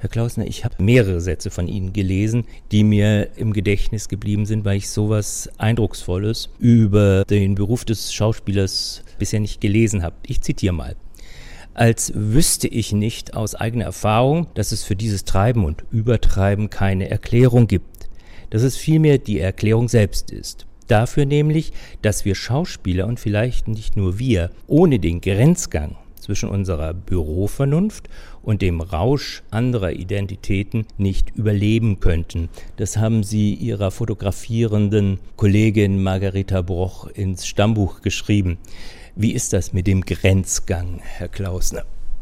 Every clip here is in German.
Herr Klausner, ich habe mehrere Sätze von Ihnen gelesen, die mir im Gedächtnis geblieben sind, weil ich sowas Eindrucksvolles über den Beruf des Schauspielers bisher nicht gelesen habe. Ich zitiere mal. Als wüsste ich nicht aus eigener Erfahrung, dass es für dieses Treiben und Übertreiben keine Erklärung gibt, dass es vielmehr die Erklärung selbst ist. Dafür nämlich, dass wir Schauspieler und vielleicht nicht nur wir, ohne den Grenzgang zwischen unserer Bürovernunft und dem Rausch anderer Identitäten nicht überleben könnten. Das haben Sie Ihrer fotografierenden Kollegin Margareta Broch ins Stammbuch geschrieben. Wie ist das mit dem Grenzgang, Herr Klausner?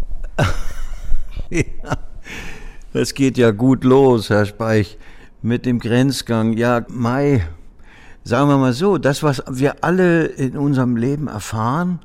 Ja, das geht ja gut los, Herr Speich, mit dem Grenzgang. Ja, sagen wir mal so, das, was wir alle in unserem Leben erfahren,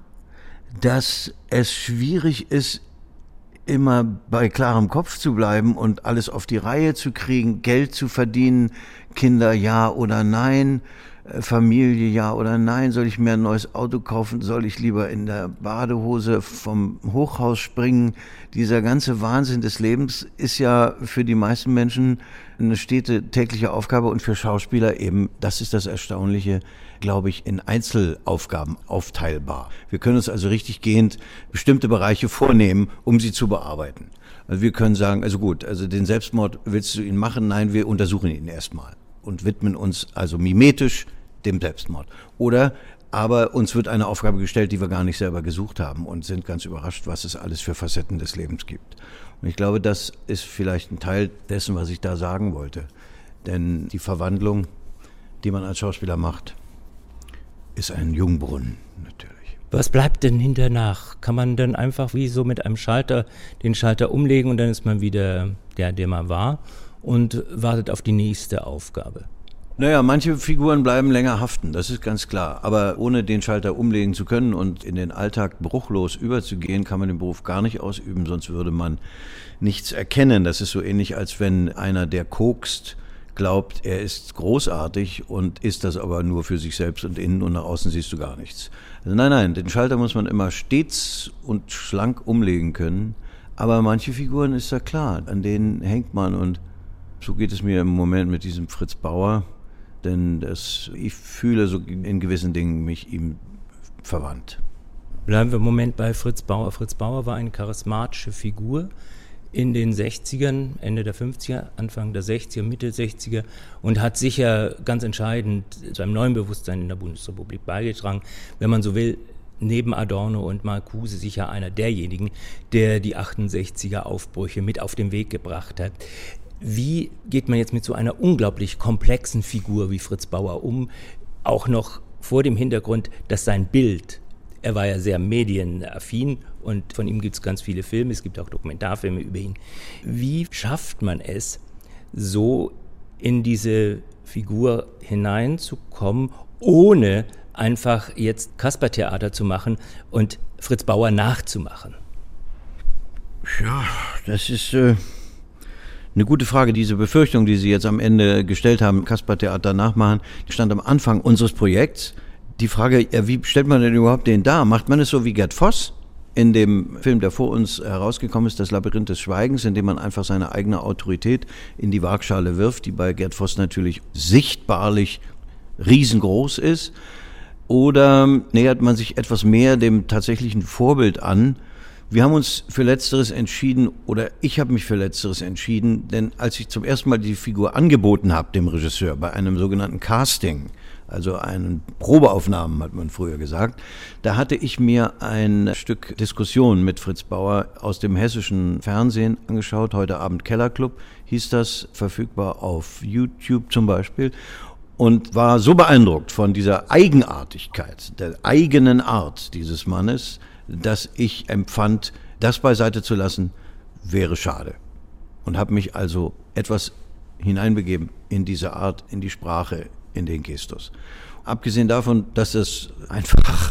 dass es schwierig ist, immer bei klarem Kopf zu bleiben und alles auf die Reihe zu kriegen, Geld zu verdienen, Kinder ja oder nein, Familie ja oder nein, soll ich mir ein neues Auto kaufen, soll ich lieber in der Badehose vom Hochhaus springen. Dieser ganze Wahnsinn des Lebens ist ja für die meisten Menschen eine stete tägliche Aufgabe und für Schauspieler eben, das ist das Erstaunliche, glaube ich, in Einzelaufgaben aufteilbar. Wir können uns also richtig gehend bestimmte Bereiche vornehmen, um sie zu bearbeiten. Also wir können sagen, also gut, also den Selbstmord willst du ihn machen? Nein, wir untersuchen ihn erstmal und widmen uns also mimetisch dem Selbstmord. Oder aber uns wird eine Aufgabe gestellt, die wir gar nicht selber gesucht haben und sind ganz überrascht, was es alles für Facetten des Lebens gibt. Und ich glaube, das ist vielleicht ein Teil dessen, was ich da sagen wollte. Denn die Verwandlung, die man als Schauspieler macht, ist ein Jungbrunnen natürlich. Was bleibt denn hinternach? Kann man dann einfach wie so mit einem Schalter den Schalter umlegen und dann ist man wieder der man war und wartet auf die nächste Aufgabe? Naja, manche Figuren bleiben länger haften, das ist ganz klar. Aber ohne den Schalter umlegen zu können und in den Alltag bruchlos überzugehen, kann man den Beruf gar nicht ausüben, sonst würde man nichts erkennen. Das ist so ähnlich, als wenn einer, der kokst, glaubt, er ist großartig und ist das aber nur für sich selbst und innen und nach außen siehst du gar nichts. Also nein, den Schalter muss man immer stets und schlank umlegen können. Aber manche Figuren ist ja klar, an denen hängt man und so geht es mir im Moment mit diesem Fritz Bauer. Denn ich fühle so in gewissen Dingen mich ihm verwandt. Bleiben wir im Moment bei Fritz Bauer. Fritz Bauer war eine charismatische Figur in den 60ern, Ende der 50er, Anfang der 60er, Mitte 60er und hat sicher ganz entscheidend zu einem neuen Bewusstsein in der Bundesrepublik beigetragen. Wenn man so will, neben Adorno und Marcuse sicher einer derjenigen, der die 68er Aufbrüche mit auf den Weg gebracht hat. Wie geht man jetzt mit so einer unglaublich komplexen Figur wie Fritz Bauer um, auch noch vor dem Hintergrund, dass sein Bild, er war ja sehr medienaffin und von ihm gibt es ganz viele Filme, es gibt auch Dokumentarfilme über ihn. Wie schafft man es, so in diese Figur hineinzukommen, ohne einfach jetzt Kaspertheater zu machen und Fritz Bauer nachzumachen? Ja, das ist eine gute Frage. Diese Befürchtung, die Sie jetzt am Ende gestellt haben, Kaspertheater nachmachen, die stand am Anfang unseres Projekts. Die Frage, ja, wie stellt man denn überhaupt den dar? Macht man es so wie Gerd Voss in dem Film, der vor uns herausgekommen ist, Das Labyrinth des Schweigens, in dem man einfach seine eigene Autorität in die Waagschale wirft, die bei Gerd Voss natürlich sichtbarlich riesengroß ist? Oder nähert man sich etwas mehr dem tatsächlichen Vorbild an? Wir haben uns für Letzteres entschieden, oder ich habe mich für Letzteres entschieden, denn als ich zum ersten Mal die Figur angeboten habe, dem Regisseur, bei einem sogenannten Casting, also einen Probeaufnahmen, hat man früher gesagt, da hatte ich mir ein Stück Diskussion mit Fritz Bauer aus dem hessischen Fernsehen angeschaut, heute Abend Kellerclub hieß das, verfügbar auf YouTube zum Beispiel, und war so beeindruckt von dieser Eigenartigkeit, der eigenen Art dieses Mannes, dass ich empfand, das beiseite zu lassen, wäre schade. Und habe mich also etwas hineinbegeben in diese Art, in die Sprache, in den Gestus. Abgesehen davon, dass das einfach,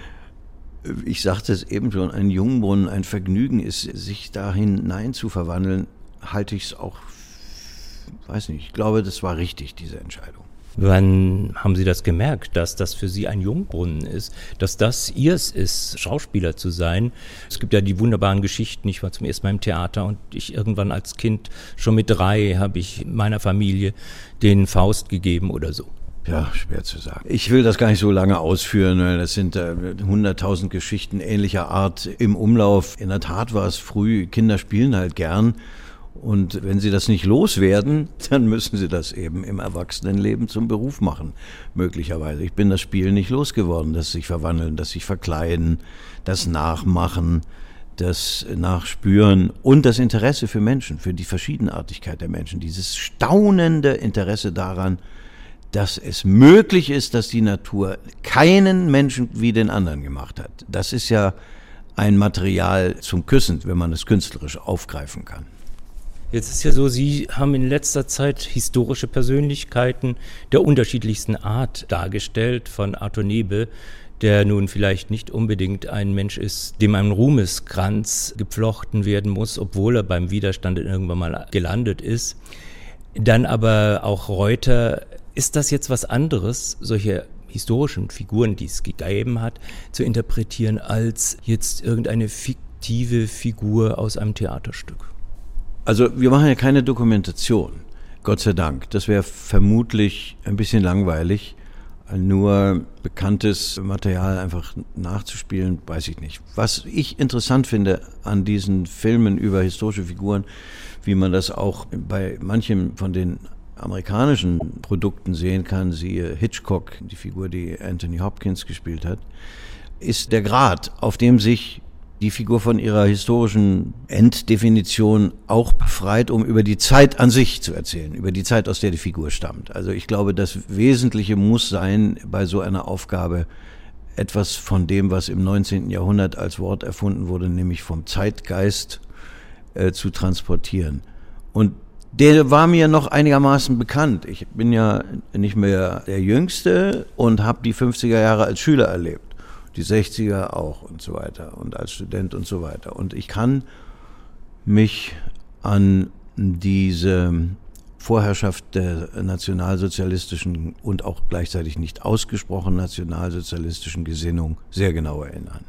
ich sagte es eben schon, ein Jungbrunnen, ein Vergnügen ist, sich da hinein zu verwandeln, halte ich es auch, weiß nicht, ich glaube, das war richtig, diese Entscheidung. Wann haben Sie das gemerkt, dass das für Sie ein Jungbrunnen ist, dass das Ihrs ist, Schauspieler zu sein? Es gibt ja die wunderbaren Geschichten, ich war zum ersten Mal im Theater und ich irgendwann als Kind, schon mit 3, habe ich meiner Familie den Faust gegeben oder so. Ja, schwer zu sagen. Ich will das gar nicht so lange ausführen, weil das sind 100.000 Geschichten ähnlicher Art im Umlauf. In der Tat war es früh, Kinder spielen halt gern. Und wenn sie das nicht loswerden, dann müssen sie das eben im Erwachsenenleben zum Beruf machen, möglicherweise. Ich bin das Spiel nicht losgeworden, das sich verwandeln, das sich verkleiden, das Nachmachen, das Nachspüren und das Interesse für Menschen, für die Verschiedenartigkeit der Menschen, dieses staunende Interesse daran, dass es möglich ist, dass die Natur keinen Menschen wie den anderen gemacht hat. Das ist ja ein Material zum Küssen, wenn man es künstlerisch aufgreifen kann. Jetzt ist ja so, Sie haben in letzter Zeit historische Persönlichkeiten der unterschiedlichsten Art dargestellt, von Arthur Nebel, der nun vielleicht nicht unbedingt ein Mensch ist, dem ein Ruhmeskranz gepflochten werden muss, obwohl er beim Widerstand irgendwann mal gelandet ist. Dann aber auch Reuter. Ist das jetzt was anderes, solche historischen Figuren, die es gegeben hat, zu interpretieren, als jetzt irgendeine fiktive Figur aus einem Theaterstück? Also wir machen ja keine Dokumentation, Gott sei Dank. Das wäre vermutlich ein bisschen langweilig, nur bekanntes Material einfach nachzuspielen, weiß ich nicht. Was ich interessant finde an diesen Filmen über historische Figuren, wie man das auch bei manchen von den amerikanischen Produkten sehen kann, siehe Hitchcock, die Figur, die Anthony Hopkins gespielt hat, ist der Grad, auf dem sich die Figur von ihrer historischen Enddefinition auch befreit, um über die Zeit an sich zu erzählen, über die Zeit, aus der die Figur stammt. Also ich glaube, das Wesentliche muss sein, bei so einer Aufgabe etwas von dem, was im 19. Jahrhundert als Wort erfunden wurde, nämlich vom Zeitgeist zu transportieren. Und der war mir noch einigermaßen bekannt. Ich bin ja nicht mehr der Jüngste und habe die 50er Jahre als Schüler erlebt. Die 60er auch und so weiter und als Student und so weiter. Und ich kann mich an diese Vorherrschaft der nationalsozialistischen und auch gleichzeitig nicht ausgesprochen nationalsozialistischen Gesinnung sehr genau erinnern.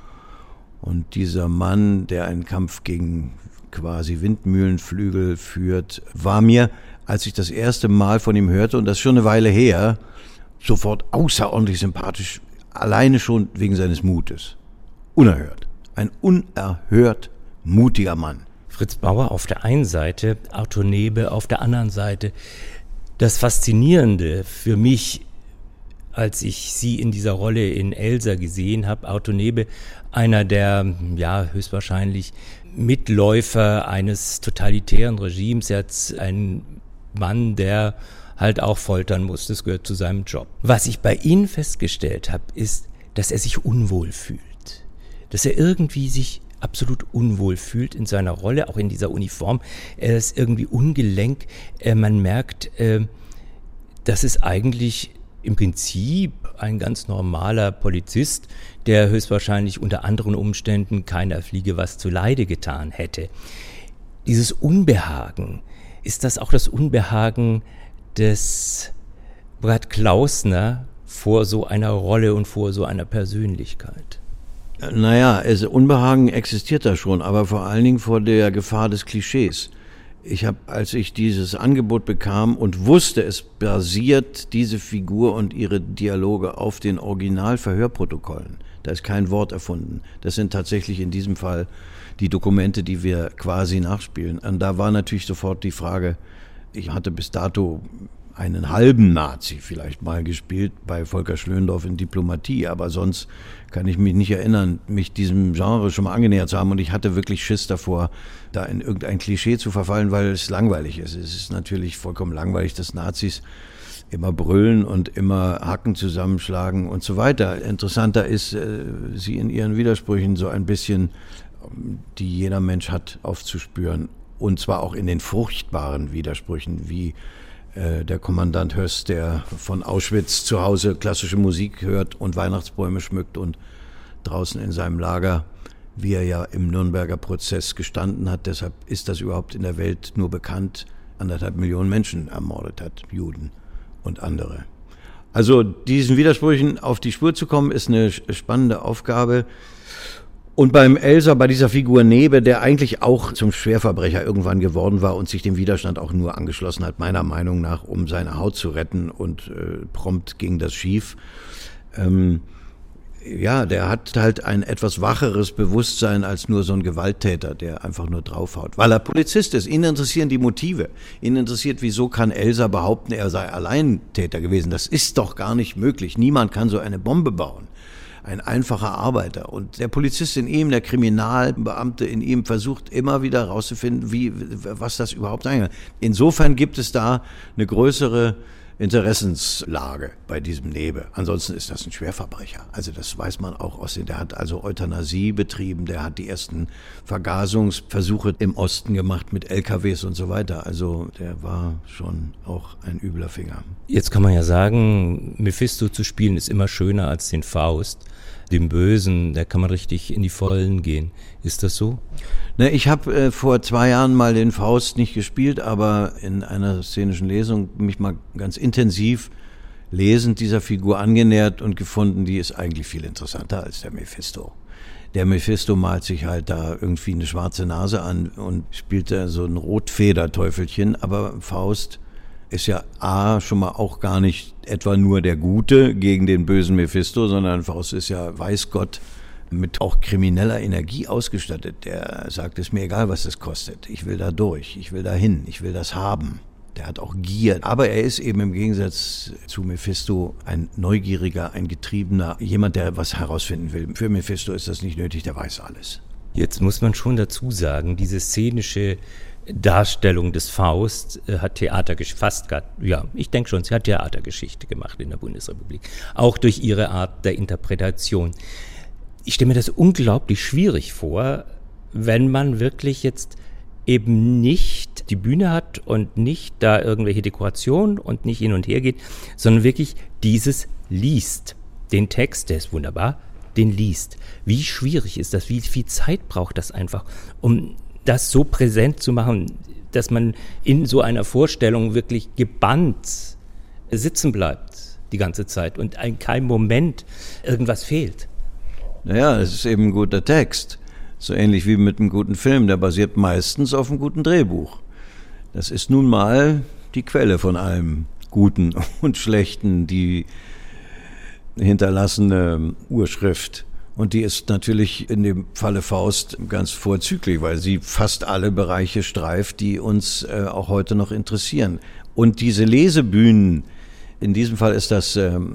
Und dieser Mann, der einen Kampf gegen quasi Windmühlenflügel führt, war mir, als ich das erste Mal von ihm hörte, und das ist schon eine Weile her, sofort außerordentlich sympathisch, alleine schon wegen seines Mutes. Unerhört. Ein unerhört mutiger Mann. Fritz Bauer auf der einen Seite, Arthur Nebel auf der anderen Seite. Das Faszinierende für mich, als ich Sie in dieser Rolle in Elsa gesehen habe, Arthur Nebel, einer der, ja, höchstwahrscheinlich Mitläufer eines totalitären Regimes, jetzt ein Mann, der halt auch foltern muss, das gehört zu seinem Job. Was ich bei Ihnen festgestellt habe, ist, dass er sich unwohl fühlt. Dass er irgendwie sich absolut unwohl fühlt in seiner Rolle, auch in dieser Uniform. Er ist irgendwie ungelenk. Man merkt, das ist eigentlich im Prinzip ein ganz normaler Polizist, der höchstwahrscheinlich unter anderen Umständen keiner Fliege was zuleide getan hätte. Dieses Unbehagen, ist das auch das Unbehagen des Brad Klausner vor so einer Rolle und vor so einer Persönlichkeit? Naja, Unbehagen existiert da schon, aber vor allen Dingen vor der Gefahr des Klischees. Ich habe, als ich dieses Angebot bekam und wusste, es basiert diese Figur und ihre Dialoge auf den Originalverhörprotokollen. Da ist kein Wort erfunden. Das sind tatsächlich in diesem Fall die Dokumente, die wir quasi nachspielen. Und da war natürlich sofort die Frage, ich hatte bis dato einen halben Nazi vielleicht mal gespielt bei Volker Schlöndorff in Diplomatie, aber sonst kann ich mich nicht erinnern, mich diesem Genre schon mal angenähert zu haben, und ich hatte wirklich Schiss davor, da in irgendein Klischee zu verfallen, weil es langweilig ist. Es ist natürlich vollkommen langweilig, dass Nazis immer brüllen und immer Hacken zusammenschlagen und so weiter. Interessanter ist, sie in ihren Widersprüchen so ein bisschen, die jeder Mensch hat, aufzuspüren, und zwar auch in den furchtbaren Widersprüchen, wie der Kommandant Höss, der von Auschwitz zu Hause klassische Musik hört und Weihnachtsbäume schmückt, und draußen in seinem Lager, wie er ja im Nürnberger Prozess gestanden hat, deshalb ist das überhaupt in der Welt nur bekannt, 1,5 Millionen Menschen ermordet hat, Juden. und andere. Also diesen Widersprüchen auf die Spur zu kommen, ist eine spannende Aufgabe. Und beim Elsa, bei dieser Figur Nebe, der eigentlich auch zum Schwerverbrecher irgendwann geworden war und sich dem Widerstand auch nur angeschlossen hat, meiner Meinung nach, um seine Haut zu retten, und prompt ging das schief. Der hat halt ein etwas wacheres Bewusstsein als nur so ein Gewalttäter, der einfach nur draufhaut. Weil er Polizist ist, ihn interessieren die Motive. Ihn interessiert, wieso kann Elsa behaupten, er sei Alleintäter gewesen. Das ist doch gar nicht möglich. Niemand kann so eine Bombe bauen. Ein einfacher Arbeiter. Und der Polizist in ihm, der Kriminalbeamte in ihm, versucht immer wieder herauszufinden, was das überhaupt sein kann. Insofern gibt es da eine größere Interessenslage bei diesem Nebe. Ansonsten ist das ein Schwerverbrecher. Also das weiß man auch der hat also Euthanasie betrieben, der hat die ersten Vergasungsversuche im Osten gemacht mit LKWs und so weiter. Also der war schon auch ein übler Finger. Jetzt kann man ja sagen, Mephisto zu spielen ist immer schöner als den Faust. Dem Bösen, da kann man richtig in die Vollen gehen. Ist das so? Ne, ich habe vor 2 Jahren mal den Faust nicht gespielt, aber in einer szenischen Lesung mich mal ganz intensiv lesend dieser Figur angenähert und gefunden, die ist eigentlich viel interessanter als der Mephisto. Der Mephisto malt sich halt da irgendwie eine schwarze Nase an und spielt da so ein Rotfederteufelchen, aber Faust ist ja schon mal auch gar nicht etwa nur der Gute gegen den bösen Mephisto, sondern Faust ist ja, weiß Gott, mit auch krimineller Energie ausgestattet. Der sagt, es ist mir egal, was das kostet. Ich will da durch, ich will da hin, ich will das haben. Der hat auch Gier. Aber er ist eben im Gegensatz zu Mephisto ein Neugieriger, ein Getriebener, jemand, der was herausfinden will. Für Mephisto ist das nicht nötig, der weiß alles. Jetzt muss man schon dazu sagen, diese szenische Darstellung des Faust hat ich denke schon, sie hat Theatergeschichte gemacht in der Bundesrepublik. Auch durch ihre Art der Interpretation. Ich stelle mir das unglaublich schwierig vor, wenn man wirklich jetzt eben nicht die Bühne hat und nicht da irgendwelche Dekorationen und nicht hin und her geht, sondern wirklich dieses liest. Den Text, der ist wunderbar, den liest. Wie schwierig ist das? Wie viel Zeit braucht das einfach, um das so präsent zu machen, dass man in so einer Vorstellung wirklich gebannt sitzen bleibt die ganze Zeit und in keinem Moment irgendwas fehlt? Naja, es ist eben ein guter Text. So ähnlich wie mit einem guten Film, der basiert meistens auf einem guten Drehbuch. Das ist nun mal die Quelle von allem Guten und Schlechten, die hinterlassene Urschrift. Und die ist natürlich in dem Falle Faust ganz vorzüglich, weil sie fast alle Bereiche streift, die uns auch heute noch interessieren. Und diese Lesebühnen, in diesem Fall ist das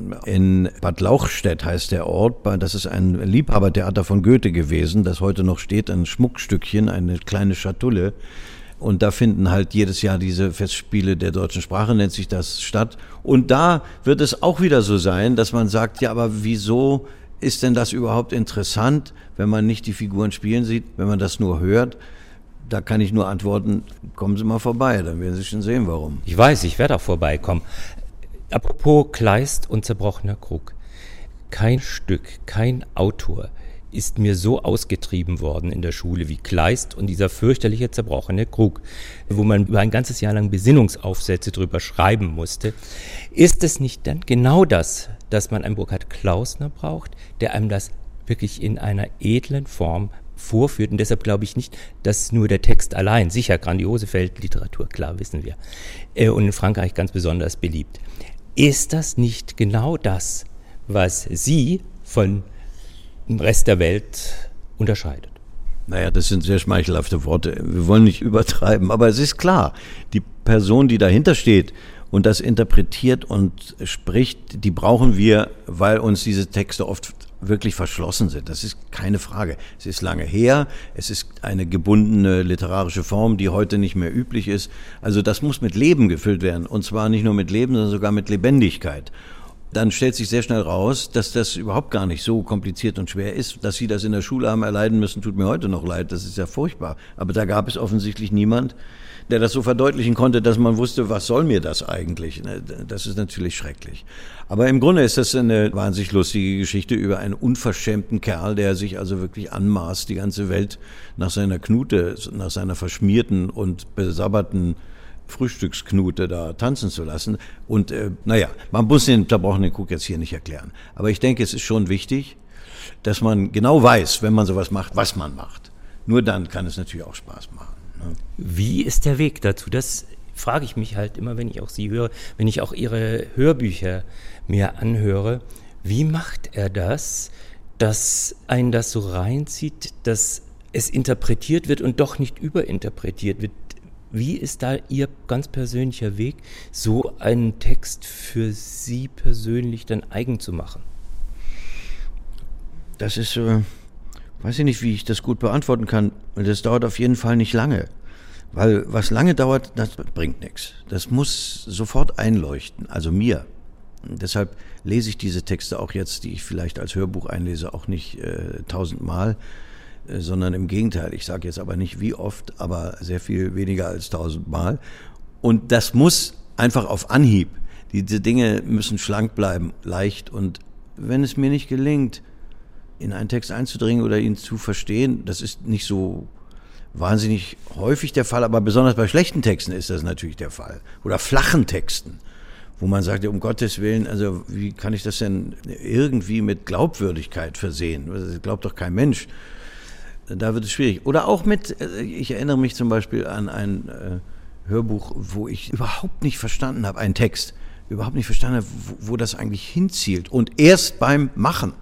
in Bad Lauchstädt, heißt der Ort. Das ist ein Liebhabertheater von Goethe gewesen, das heute noch steht, ein Schmuckstückchen, eine kleine Schatulle. Und da finden halt jedes Jahr diese Festspiele der deutschen Sprache, nennt sich das, statt. Und da wird es auch wieder so sein, dass man sagt, ja, aber wieso ist denn das überhaupt interessant, wenn man nicht die Figuren spielen sieht, wenn man das nur hört? Da kann ich nur antworten, kommen Sie mal vorbei, dann werden Sie schon sehen, warum. Ich weiß, ich werde auch vorbeikommen. Apropos Kleist und zerbrochener Krug. Kein Stück, kein Autor ist mir so ausgetrieben worden in der Schule wie Kleist und dieser fürchterliche zerbrochene Krug, wo man über ein ganzes Jahr lang Besinnungsaufsätze drüber schreiben musste. Ist es nicht dann genau das, dass man einen Burkhard Klausner braucht, der einem das wirklich in einer edlen Form vorführt? Und deshalb glaube ich nicht, dass nur der Text allein, sicher grandiose Feldliteratur, klar, wissen wir, und in Frankreich ganz besonders beliebt. Ist das nicht genau das, was Sie von dem Rest der Welt unterscheidet? Naja, das sind sehr schmeichelhafte Worte. Wir wollen nicht übertreiben, aber es ist klar, die Person, die dahinter steht und das interpretiert und spricht, die brauchen wir, weil uns diese Texte oft wirklich verschlossen sind. Das ist keine Frage. Es ist lange her, es ist eine gebundene literarische Form, die heute nicht mehr üblich ist. Also das muss mit Leben gefüllt werden, und zwar nicht nur mit Leben, sondern sogar mit Lebendigkeit. Dann stellt sich sehr schnell raus, dass das überhaupt gar nicht so kompliziert und schwer ist. Dass Sie das in der Schule haben erleiden müssen, tut mir heute noch leid, das ist ja furchtbar. Aber da gab es offensichtlich niemand, der das so verdeutlichen konnte, dass man wusste, was soll mir das eigentlich? Das ist natürlich schrecklich. Aber im Grunde ist das eine wahnsinnig lustige Geschichte über einen unverschämten Kerl, der sich also wirklich anmaßt, die ganze Welt nach seiner Knute, nach seiner verschmierten und besabberten Frühstücksknute da tanzen zu lassen. Und man muss den zerbrochenen Krug jetzt hier nicht erklären. Aber ich denke, es ist schon wichtig, dass man genau weiß, wenn man sowas macht, was man macht. Nur dann kann es natürlich auch Spaß machen. Ne? Wie ist der Weg dazu? Das frage ich mich halt immer, wenn ich auch Sie höre, wenn ich auch Ihre Hörbücher mir anhöre. Wie macht er das, dass einen das so reinzieht, dass es interpretiert wird und doch nicht überinterpretiert wird? Wie ist da Ihr ganz persönlicher Weg, so einen Text für Sie persönlich dann eigen zu machen? Das ist, weiß ich nicht, wie ich das gut beantworten kann. Das dauert auf jeden Fall nicht lange. Weil was lange dauert, das bringt nichts. Das muss sofort einleuchten, also mir. Und deshalb lese ich diese Texte auch jetzt, die ich vielleicht als Hörbuch einlese, auch nicht 1000-mal, sondern im Gegenteil. Ich sage jetzt aber nicht wie oft, aber sehr viel weniger als 1000-mal. Und das muss einfach auf Anhieb. Diese Dinge müssen schlank bleiben, leicht. Und wenn es mir nicht gelingt, in einen Text einzudringen oder ihn zu verstehen, das ist nicht so wahnsinnig häufig der Fall, aber besonders bei schlechten Texten ist das natürlich der Fall. Oder flachen Texten, wo man sagt, um Gottes Willen, also wie kann ich das denn irgendwie mit Glaubwürdigkeit versehen? Das glaubt doch kein Mensch. Da wird es schwierig. Oder auch ich erinnere mich zum Beispiel an ein Hörbuch, wo ich überhaupt nicht verstanden habe, einen Text, überhaupt nicht verstanden habe, wo das eigentlich hinzielt. Und erst beim Machen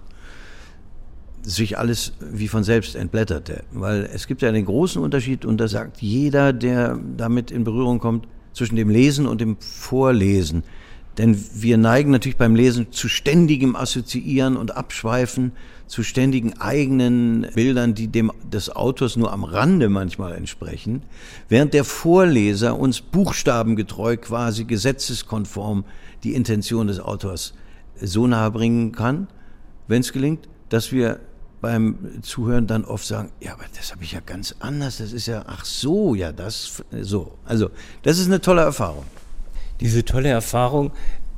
sich alles wie von selbst entblätterte. Weil es gibt ja den großen Unterschied, und da sagt jeder, der damit in Berührung kommt, zwischen dem Lesen und dem Vorlesen. Denn wir neigen natürlich beim Lesen zu ständigem Assoziieren und Abschweifen, zu ständigen eigenen Bildern, die dem des Autors nur am Rande manchmal entsprechen, während der Vorleser uns buchstabengetreu, quasi gesetzeskonform die Intention des Autors so nahe bringen kann, wenn es gelingt, dass wir beim Zuhören dann oft sagen, ja, aber das habe ich ja ganz anders, das ist ja, ach so, ja, das so. Also, das ist eine tolle Erfahrung. Diese tolle Erfahrung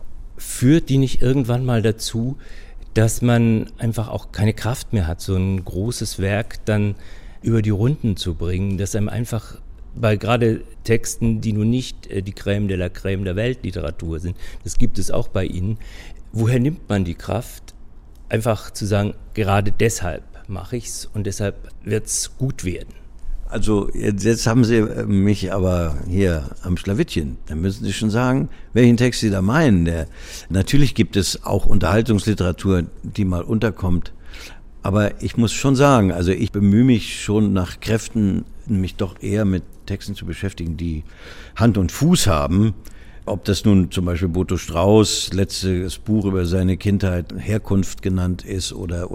führt die nicht irgendwann mal dazu, dass man einfach auch keine Kraft mehr hat, so ein großes Werk dann über die Runden zu bringen, dass einem einfach bei gerade Texten, die nun nicht die Crème de la Crème der Weltliteratur sind, das gibt es auch bei Ihnen, woher nimmt man die Kraft, einfach zu sagen, gerade deshalb mache ich's und deshalb wird's gut werden? Also jetzt haben Sie mich aber hier am Schlawittchen. Da müssen Sie schon sagen, welchen Text Sie da meinen. Natürlich gibt es auch Unterhaltungsliteratur, die mal unterkommt. Aber ich muss schon sagen, also ich bemühe mich schon nach Kräften, mich doch eher mit Texten zu beschäftigen, die Hand und Fuß haben. Ob das nun zum Beispiel Boto Strauß, letztes Buch über seine Kindheit, Herkunft genannt ist oder.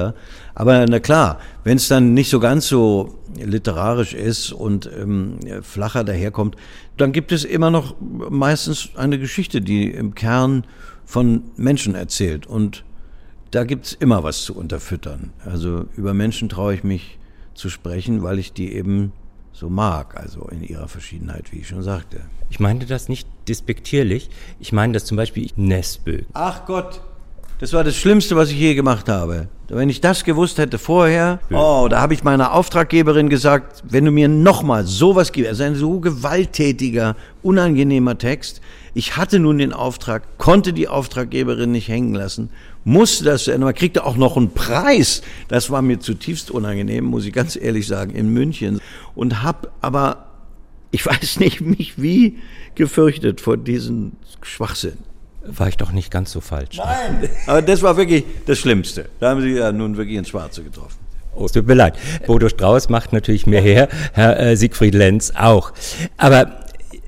Aber na klar, wenn es dann nicht so ganz so literarisch ist und flacher daherkommt, dann gibt es immer noch meistens eine Geschichte, die im Kern von Menschen erzählt. Und da gibt's immer was zu unterfüttern. Also über Menschen traue ich mich zu sprechen, weil ich die eben so mag, also in ihrer Verschiedenheit, wie ich schon sagte. Ich meinte das nicht despektierlich, ich meine das zum Beispiel Nesbø. Ach Gott, das war das Schlimmste, was ich je gemacht habe. Wenn ich das gewusst hätte vorher, da habe ich meiner Auftraggeberin gesagt, wenn du mir nochmal sowas gibst, also ein so gewalttätiger, unangenehmer Text, ich hatte nun den Auftrag, konnte die Auftraggeberin nicht hängen lassen, musste das zu Ende, man kriegte auch noch einen Preis, das war mir zutiefst unangenehm, muss ich ganz ehrlich sagen, in München, und habe aber, ich weiß nicht, mich wie gefürchtet vor diesem Schwachsinn. War ich doch nicht ganz so falsch. Nein, aber das war wirklich das Schlimmste. Da haben Sie ja nun wirklich ins Schwarze getroffen. Oh, es tut mir leid. Bodo Strauß macht natürlich mehr her, Herr Siegfried Lenz auch. Aber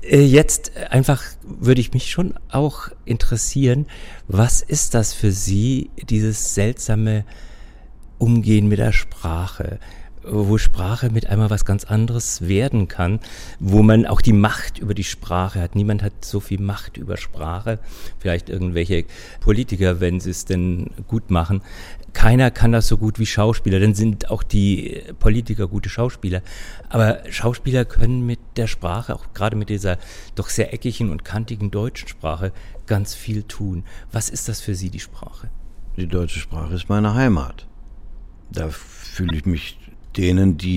jetzt einfach würde ich mich schon auch interessieren, was ist das für Sie, dieses seltsame Umgehen mit der Sprache? Wo Sprache mit einmal was ganz anderes werden kann, wo man auch die Macht über die Sprache hat. Niemand hat so viel Macht über Sprache, vielleicht irgendwelche Politiker, wenn sie es denn gut machen. Keiner kann das so gut wie Schauspieler, dann sind auch die Politiker gute Schauspieler. Aber Schauspieler können mit der Sprache, auch gerade mit dieser doch sehr eckigen und kantigen deutschen Sprache, ganz viel tun. Was ist das für Sie, die Sprache? Die deutsche Sprache ist meine Heimat. Da fühle ich mich denen, die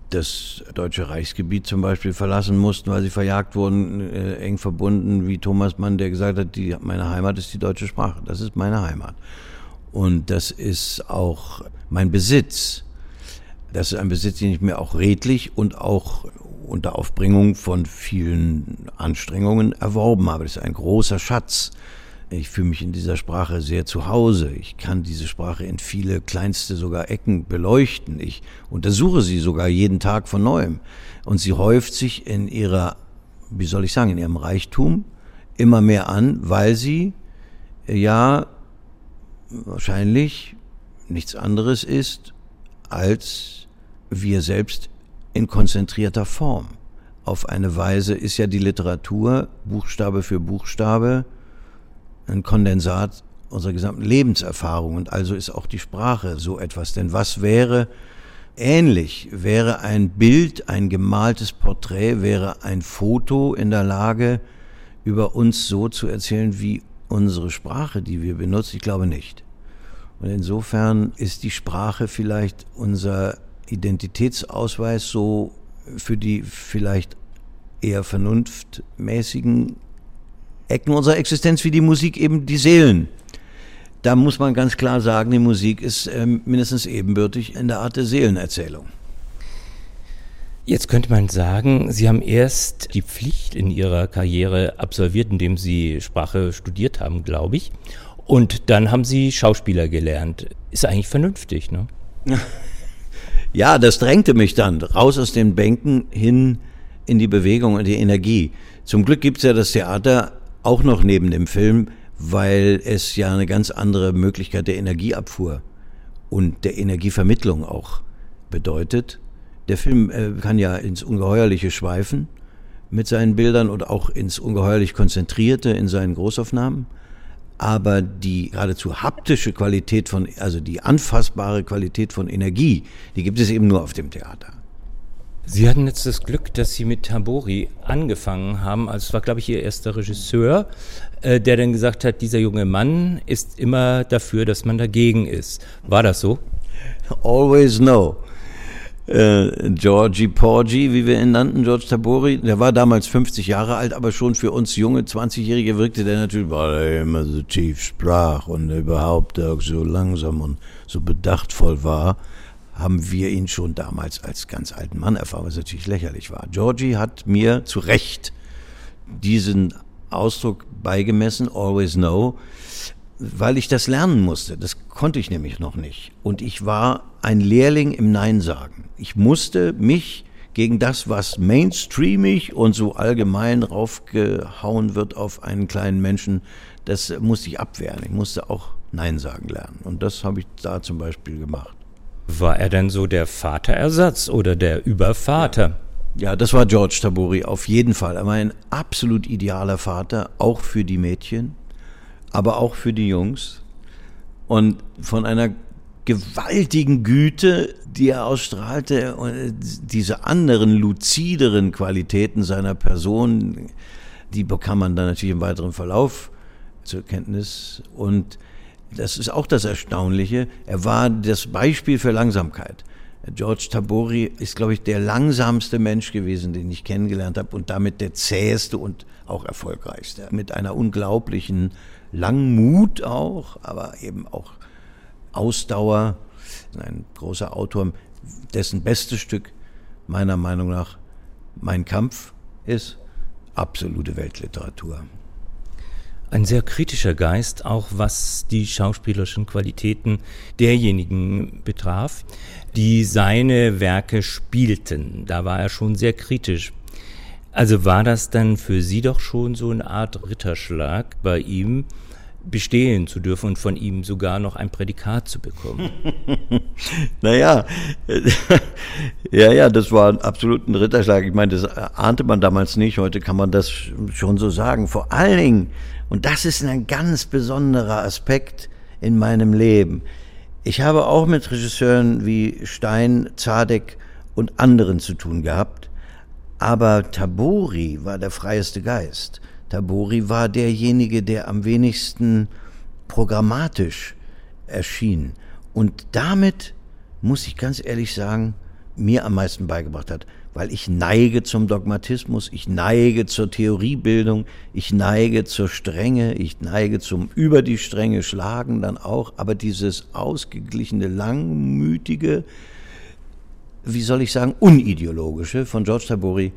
das Deutsche Reichsgebiet zum Beispiel verlassen mussten, weil sie verjagt wurden, eng verbunden wie Thomas Mann, der gesagt hat, meine Heimat ist die deutsche Sprache, das ist meine Heimat. Und das ist auch mein Besitz. Das ist ein Besitz, den ich mir auch redlich und auch unter Aufbringung von vielen Anstrengungen erworben habe. Das ist ein großer Schatz. Ich fühle mich in dieser Sprache sehr zu Hause. Ich kann diese Sprache in viele kleinste sogar Ecken beleuchten. Ich untersuche sie sogar jeden Tag von Neuem. Und sie häuft sich in ihrer, wie soll ich sagen, in ihrem Reichtum immer mehr an, weil sie ja wahrscheinlich nichts anderes ist als wir selbst in konzentrierter Form. Auf eine Weise ist ja die Literatur Buchstabe für Buchstabe ein Kondensat unserer gesamten Lebenserfahrung, und also ist auch die Sprache so etwas. Denn was wäre ähnlich? Wäre ein Bild, ein gemaltes Porträt, wäre ein Foto in der Lage, über uns so zu erzählen wie unsere Sprache, die wir benutzen? Ich glaube nicht. Und insofern ist die Sprache vielleicht unser Identitätsausweis, so für die vielleicht eher vernunftmäßigen Ecken unserer Existenz, wie die Musik eben die Seelen. Da muss man ganz klar sagen, die Musik ist mindestens ebenbürtig in der Art der Seelenerzählung. Jetzt könnte man sagen, Sie haben erst die Pflicht in Ihrer Karriere absolviert, indem Sie Sprache studiert haben, glaube ich. Und dann haben Sie Schauspieler gelernt. Ist eigentlich vernünftig, ne? Ja, das drängte mich dann raus aus den Bänken hin in die Bewegung und die Energie. Zum Glück gibt's ja das Theater auch noch neben dem Film, weil es ja eine ganz andere Möglichkeit der Energieabfuhr und der Energievermittlung auch bedeutet. Der Film kann ja ins Ungeheuerliche schweifen mit seinen Bildern und auch ins ungeheuerlich Konzentrierte in seinen Großaufnahmen. Aber die geradezu haptische Qualität also die anfassbare Qualität von Energie, die gibt es eben nur auf dem Theater. Sie hatten jetzt das Glück, dass Sie mit Tambouri angefangen haben. Also es war, glaube ich, Ihr erster Regisseur, der dann gesagt hat, dieser junge Mann ist immer dafür, dass man dagegen ist. War das so? Always no. Georgie Porgy, wie wir ihn nannten, George Tabori, der war damals 50 Jahre alt, aber schon für uns junge 20-Jährige wirkte der natürlich, weil er immer so tief sprach und überhaupt auch so langsam und so bedachtvoll war, haben wir ihn schon damals als ganz alten Mann erfahren, was natürlich lächerlich war. Georgie hat mir zu Recht diesen Ausdruck beigemessen, always no, weil ich das lernen musste. Das konnte ich nämlich noch nicht. Und ich war ein Lehrling im Nein sagen. Ich musste mich gegen das, was mainstreamig und so allgemein raufgehauen wird auf einen kleinen Menschen, das musste ich abwehren. Ich musste auch Nein sagen lernen. Und das habe ich da zum Beispiel gemacht. War er denn so der Vaterersatz oder der Übervater? Ja, das war George Tabori auf jeden Fall. Er war ein absolut idealer Vater, auch für die Mädchen, aber auch für die Jungs. Und von einer gewaltigen Güte, die er ausstrahlte, und diese anderen, luzideren Qualitäten seiner Person, die bekam man dann natürlich im weiteren Verlauf zur Kenntnis. Und das ist auch das Erstaunliche, er war das Beispiel für Langsamkeit. George Tabori ist, glaube ich, der langsamste Mensch gewesen, den ich kennengelernt habe und damit der zäheste und auch erfolgreichste. Mit einer unglaublichen Langmut auch, aber eben auch Ausdauer. Ein großer Autor, dessen bestes Stück meiner Meinung nach Mein Kampf ist, absolute Weltliteratur. Ein sehr kritischer Geist, auch was die schauspielerischen Qualitäten derjenigen betraf, die seine Werke spielten. Da war er schon sehr kritisch. Also war das dann für Sie doch schon so eine Art Ritterschlag, bei ihm bestehen zu dürfen und von ihm sogar noch ein Prädikat zu bekommen? Naja, ja, das war absolut ein Ritterschlag. Ich meine, das ahnte man damals nicht, heute kann man das schon so sagen. Vor allen Dingen, und das ist ein ganz besonderer Aspekt in meinem Leben, ich habe auch mit Regisseuren wie Stein, Zadek und anderen zu tun gehabt, aber Tabori war der freieste Geist. Tabori war derjenige, der am wenigsten programmatisch erschien. Und damit, muss ich ganz ehrlich sagen, mir am meisten beigebracht hat, weil ich neige zum Dogmatismus, ich neige zur Theoriebildung, ich neige zur Strenge, ich neige zum über die Stränge schlagen dann auch, aber dieses ausgeglichene, langmütige, wie soll ich sagen, unideologische von George Tabori,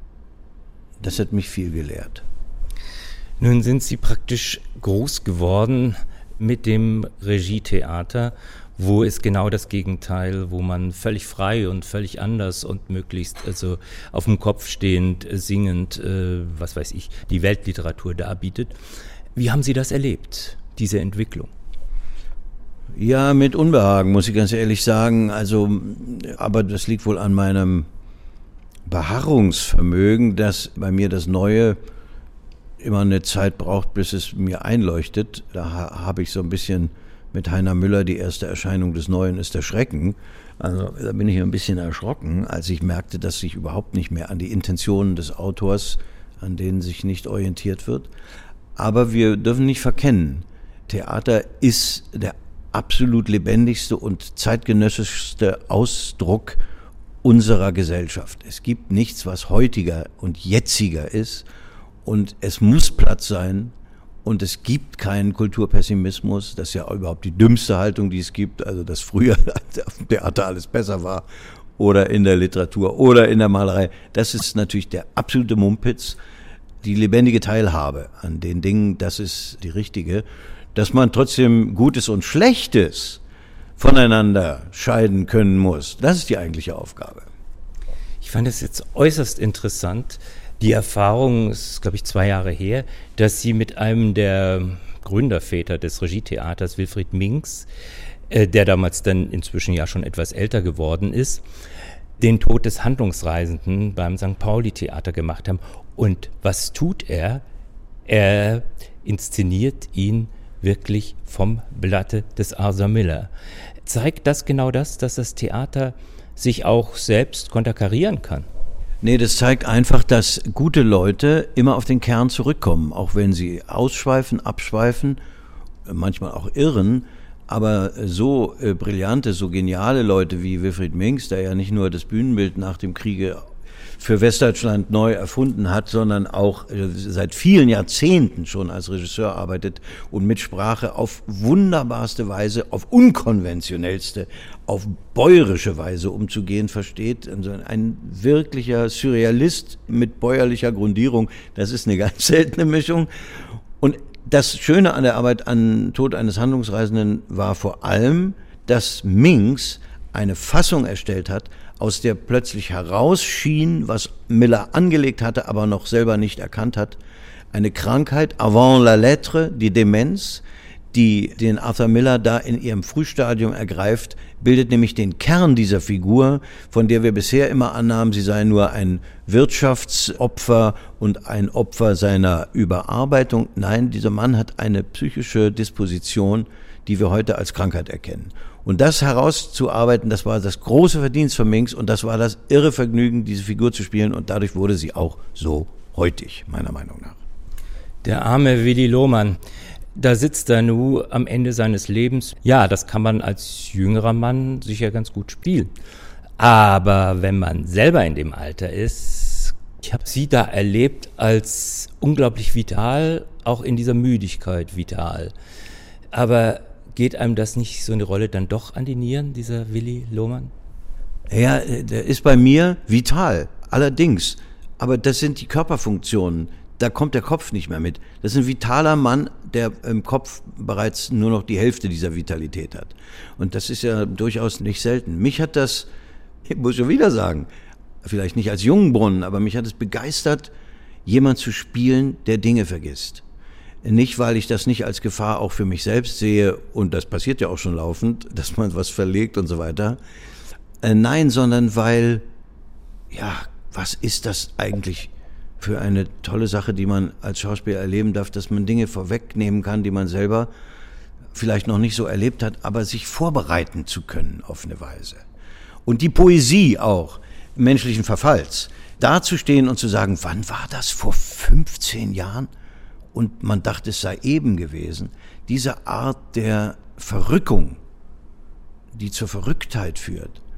das hat mich viel gelehrt. Nun sind Sie praktisch groß geworden mit dem Regietheater, wo ist genau das Gegenteil, wo man völlig frei und völlig anders und möglichst also auf dem Kopf stehend, singend, was weiß ich, die Weltliteratur darbietet. Wie haben Sie das erlebt, diese Entwicklung? Ja, mit Unbehagen, muss ich ganz ehrlich sagen. Also, aber das liegt wohl an meinem Beharrungsvermögen, dass bei mir das Neue immer eine Zeit braucht, bis es mir einleuchtet. Da habe ich so ein bisschen mit Heiner Müller, die erste Erscheinung des Neuen ist der Schrecken. Also da bin ich ein bisschen erschrocken, als ich merkte, dass sich überhaupt nicht mehr an die Intentionen des Autors, an denen sich nicht orientiert wird. Aber wir dürfen nicht verkennen, Theater ist der absolut lebendigste und zeitgenössischste Ausdruck unserer Gesellschaft. Es gibt nichts, was heutiger und jetziger ist, und es muss Platz sein. Und es gibt keinen Kulturpessimismus, das ist ja überhaupt die dümmste Haltung, die es gibt, also dass früher auf dem Theater alles besser war oder in der Literatur oder in der Malerei. Das ist natürlich der absolute Mumpitz. Die lebendige Teilhabe an den Dingen, das ist die richtige. Dass man trotzdem Gutes und Schlechtes voneinander scheiden können muss, das ist die eigentliche Aufgabe. Ich fand es jetzt äußerst interessant, die Erfahrung, es ist glaube ich 2 Jahre her, dass Sie mit einem der Gründerväter des Regietheaters, Wilfried Minks, der damals dann inzwischen ja schon etwas älter geworden ist, den Tod des Handlungsreisenden beim St. Pauli-Theater gemacht haben. Und was tut er? Er inszeniert ihn wirklich vom Blatte des Arthur Miller. Zeigt das genau das, dass das Theater sich auch selbst konterkarieren kann? Nee, das zeigt einfach, dass gute Leute immer auf den Kern zurückkommen, auch wenn sie ausschweifen, abschweifen, manchmal auch irren, aber so brillante, so geniale Leute wie Wilfried Minks, der ja nicht nur das Bühnenbild nach dem Kriege für Westdeutschland neu erfunden hat, sondern auch seit vielen Jahrzehnten schon als Regisseur arbeitet und mit Sprache auf wunderbarste Weise, auf unkonventionellste, auf bäuerische Weise umzugehen versteht. Also ein wirklicher Surrealist mit bäuerlicher Grundierung, das ist eine ganz seltene Mischung. Und das Schöne an der Arbeit an Tod eines Handlungsreisenden war vor allem, dass Minks eine Fassung erstellt hat, aus der plötzlich herausschien, was Miller angelegt hatte, aber noch selber nicht erkannt hat. Eine Krankheit, avant la lettre, die Demenz, die den Arthur Miller da in ihrem Frühstadium ergreift, bildet nämlich den Kern dieser Figur, von der wir bisher immer annahmen, sie sei nur ein Wirtschaftsopfer und ein Opfer seiner Überarbeitung. Nein, dieser Mann hat eine psychische Disposition, die wir heute als Krankheit erkennen. Und das herauszuarbeiten, das war das große Verdienst von Minks und das war das irre Vergnügen, diese Figur zu spielen, und dadurch wurde sie auch so heutig, meiner Meinung nach. Der arme Willy Lohmann, da sitzt er nun am Ende seines Lebens. Ja, das kann man als jüngerer Mann sicher ganz gut spielen. Aber wenn man selber in dem Alter ist, ich habe Sie da erlebt als unglaublich vital, auch in dieser Müdigkeit vital. Aber geht einem das nicht so eine Rolle dann doch an die Nieren, dieser Willy Lohmann? Ja, der ist bei mir vital, allerdings. Aber das sind die Körperfunktionen. Da kommt der Kopf nicht mehr mit. Das ist ein vitaler Mann, der im Kopf bereits nur noch die Hälfte dieser Vitalität hat. Und das ist ja durchaus nicht selten. Mich hat das, ich muss schon wieder sagen, vielleicht nicht als Jungbrunnen, aber mich hat es begeistert, jemand zu spielen, der Dinge vergisst. Nicht, weil ich das nicht als Gefahr auch für mich selbst sehe, und das passiert ja auch schon laufend, dass man was verlegt und so weiter. Nein, sondern weil, ja, was ist das eigentlich für eine tolle Sache, die man als Schauspieler erleben darf, dass man Dinge vorwegnehmen kann, die man selber vielleicht noch nicht so erlebt hat, aber sich vorbereiten zu können auf eine Weise. Und die Poesie auch menschlichen Verfalls, dazustehen und zu sagen, wann war das, vor 15 Jahren? Und man dachte, es sei eben gewesen. Diese Art der Verrückung, die zur Verrücktheit führt,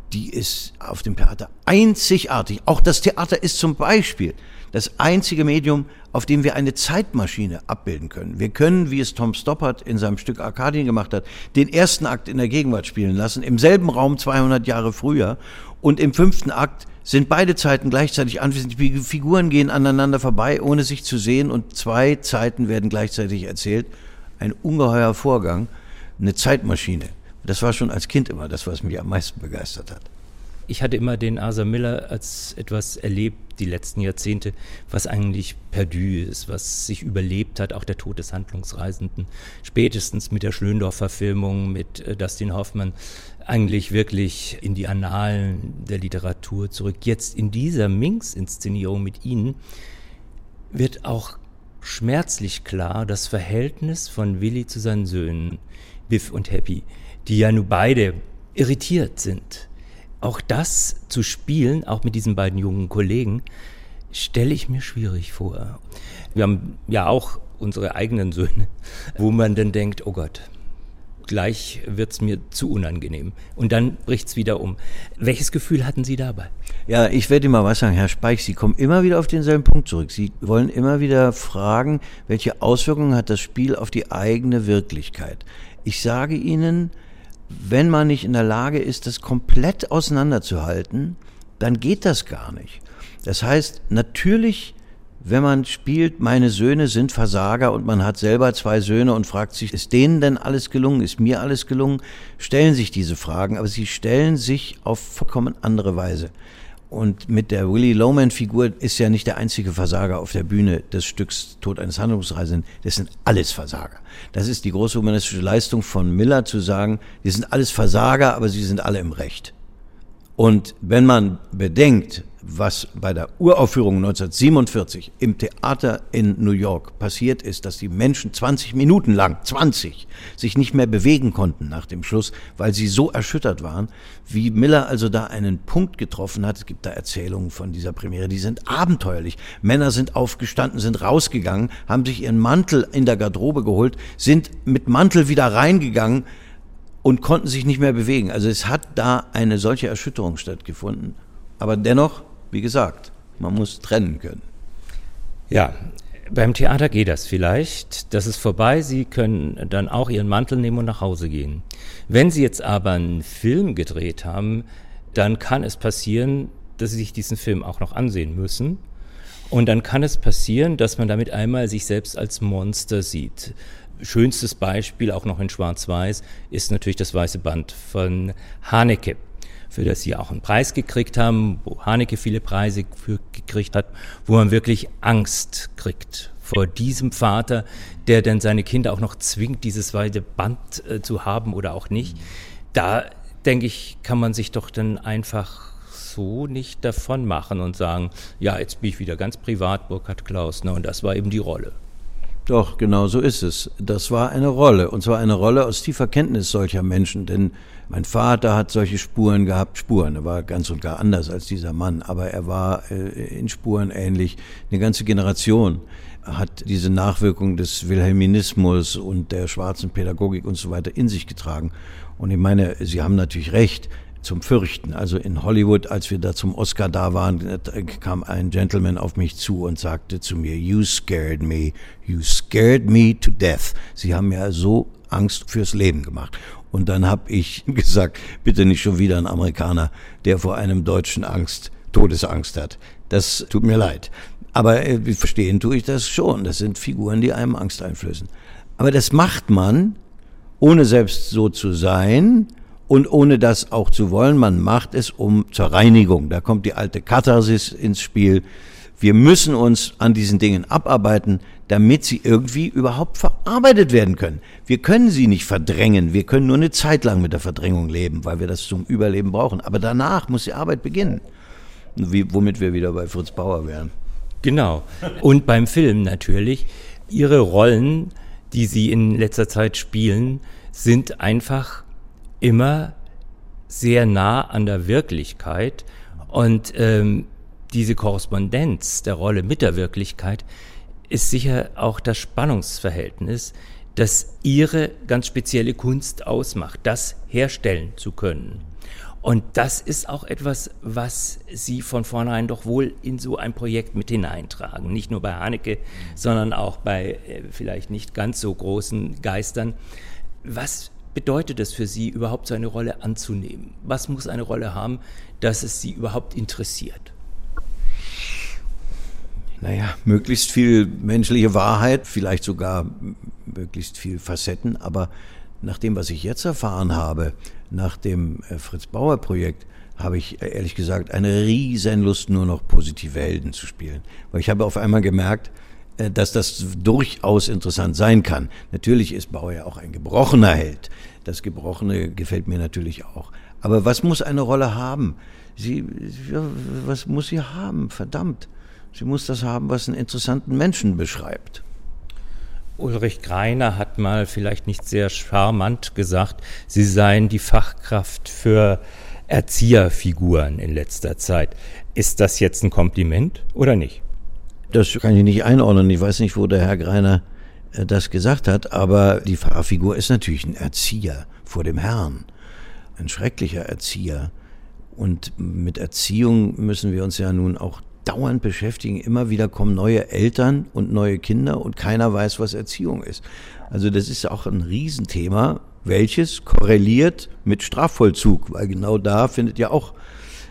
die ist auf dem Theater einzigartig. Auch das Theater ist zum Beispiel das einzige Medium, auf dem wir eine Zeitmaschine abbilden können. Wir können, wie es Tom Stoppard in seinem Stück Arkadien gemacht hat, den ersten Akt in der Gegenwart spielen lassen, im selben Raum 200 Jahre früher, und im 5. Akt sind beide Zeiten gleichzeitig anwesend. Die Figuren gehen aneinander vorbei, ohne sich zu sehen, und 2 Zeiten werden gleichzeitig erzählt. Ein ungeheuer Vorgang, eine Zeitmaschine. Das war schon als Kind immer das, was mich am meisten begeistert hat. Ich hatte immer den Arthur Miller als etwas erlebt, die letzten Jahrzehnte, was eigentlich perdu ist, was sich überlebt hat, auch der Tod des Handlungsreisenden, spätestens mit der Schlöndorff-Verfilmung, mit Dustin Hoffman, eigentlich wirklich in die Annalen der Literatur zurück. Jetzt in dieser Minx-Inszenierung mit Ihnen wird auch schmerzlich klar das Verhältnis von Willy zu seinen Söhnen, Biff und Happy, die ja nun beide irritiert sind. Auch das zu spielen, auch mit diesen beiden jungen Kollegen, stelle ich mir schwierig vor. Wir haben ja auch unsere eigenen Söhne, wo man dann denkt, oh Gott, gleich wird's mir zu unangenehm. Und dann bricht's wieder um. Welches Gefühl hatten Sie dabei? Ja, ich werde Ihnen mal was sagen, Herr Speich, Sie kommen immer wieder auf denselben Punkt zurück. Sie wollen immer wieder fragen, welche Auswirkungen hat das Spiel auf die eigene Wirklichkeit. Ich sage Ihnen, wenn man nicht in der Lage ist, das komplett auseinanderzuhalten, dann geht das gar nicht. Das heißt, natürlich, wenn man spielt, meine Söhne sind Versager und man hat selber 2 Söhne und fragt sich, ist denen denn alles gelungen, ist mir alles gelungen, stellen sich diese Fragen, aber sie stellen sich auf vollkommen andere Weise. Und mit der Willy Loman-Figur ist ja nicht der einzige Versager auf der Bühne des Stücks Tod eines Handlungsreisenden. Das sind alles Versager. Das ist die große humanistische Leistung von Miller, zu sagen, die sind alles Versager, aber sie sind alle im Recht. Und wenn man bedenkt, was bei der Uraufführung 1947 im Theater in New York passiert ist, dass die Menschen 20 Minuten lang, 20, sich nicht mehr bewegen konnten nach dem Schluss, weil sie so erschüttert waren, wie Miller also da einen Punkt getroffen hat. Es gibt da Erzählungen von dieser Premiere, die sind abenteuerlich. Männer sind aufgestanden, sind rausgegangen, haben sich ihren Mantel in der Garderobe geholt, sind mit Mantel wieder reingegangen und konnten sich nicht mehr bewegen. Also es hat da eine solche Erschütterung stattgefunden. Aber dennoch, wie gesagt, man muss trennen können. Ja, beim Theater geht das vielleicht. Das ist vorbei. Sie können dann auch Ihren Mantel nehmen und nach Hause gehen. Wenn Sie jetzt aber einen Film gedreht haben, dann kann es passieren, dass Sie sich diesen Film auch noch ansehen müssen. Und dann kann es passieren, dass man damit einmal sich selbst als Monster sieht. Schönstes Beispiel, auch noch in Schwarz-Weiß, ist natürlich das Weiße Band von Haneke, für das Sie auch einen Preis gekriegt haben, wo Haneke viele Preise für gekriegt hat, wo man wirklich Angst kriegt vor diesem Vater, der dann seine Kinder auch noch zwingt, dieses Weiße Band zu haben oder auch nicht. Da, denke ich, kann man sich doch dann einfach so nicht davon machen und sagen, ja, jetzt bin ich wieder ganz privat, Burkhard Klausner, und das war eben die Rolle. Doch, genau so ist es. Das war eine Rolle, und zwar eine Rolle aus tiefer Kenntnis solcher Menschen, denn mein Vater hat solche Spuren gehabt, er war ganz und gar anders als dieser Mann, aber er war in Spuren ähnlich. Eine ganze Generation hat diese Nachwirkung des Wilhelminismus und der schwarzen Pädagogik und so weiter in sich getragen. Und ich meine, Sie haben natürlich recht, zum Fürchten. Also in Hollywood, als wir da zum Oscar da waren, kam ein Gentleman auf mich zu und sagte zu mir, you scared me to death. Sie haben mir so Angst fürs Leben gemacht. Und dann habe ich gesagt, bitte nicht schon wieder ein Amerikaner, der vor einem Deutschen Todesangst hat. Das tut mir leid. Aber verstehen tue ich das schon. Das sind Figuren, die einem Angst einflößen. Aber das macht man, ohne selbst so zu sein, und ohne das auch zu wollen. Man macht es zur Reinigung. Da kommt die alte Katharsis ins Spiel. Wir müssen uns an diesen Dingen abarbeiten, damit sie irgendwie überhaupt verarbeitet werden können. Wir können sie nicht verdrängen. Wir können nur eine Zeit lang mit der Verdrängung leben, weil wir das zum Überleben brauchen. Aber danach muss die Arbeit beginnen. Womit wir wieder bei Fritz Bauer wären. Genau. Und beim Film natürlich. Ihre Rollen, die Sie in letzter Zeit spielen, sind einfach immer sehr nah an der Wirklichkeit, und diese Korrespondenz der Rolle mit der Wirklichkeit ist sicher auch das Spannungsverhältnis, das Ihre ganz spezielle Kunst ausmacht, das herstellen zu können. Und das ist auch etwas, was Sie von vornherein doch wohl in so ein Projekt mit hineintragen. Nicht nur bei Haneke, sondern auch bei vielleicht nicht ganz so großen Geistern. Was bedeutet es für Sie, überhaupt so eine Rolle anzunehmen? Was muss eine Rolle haben, dass es Sie überhaupt interessiert? Naja, möglichst viel menschliche Wahrheit, vielleicht sogar möglichst viel Facetten, aber nach dem, was ich jetzt erfahren habe, nach dem Fritz-Bauer-Projekt, habe ich ehrlich gesagt eine riesen Lust, nur noch positive Helden zu spielen. Weil ich habe auf einmal gemerkt, dass das durchaus interessant sein kann. Natürlich ist Bauer ja auch ein gebrochener Held. Das Gebrochene gefällt mir natürlich auch. Aber was muss eine Rolle haben? Was muss sie haben? Verdammt. Sie muss das haben, was einen interessanten Menschen beschreibt. Ulrich Greiner hat mal vielleicht nicht sehr charmant gesagt, Sie seien die Fachkraft für Erzieherfiguren in letzter Zeit. Ist das jetzt ein Kompliment oder nicht? Das kann ich nicht einordnen. Ich weiß nicht, wo der Herr Greiner das gesagt hat, aber die Pfarrerfigur ist natürlich ein Erzieher vor dem Herrn. Ein schrecklicher Erzieher. Und mit Erziehung müssen wir uns ja nun auch dauernd beschäftigen. Immer wieder kommen neue Eltern und neue Kinder und keiner weiß, was Erziehung ist. Also das ist auch ein Riesenthema, welches korreliert mit Strafvollzug, weil genau da findet ja auch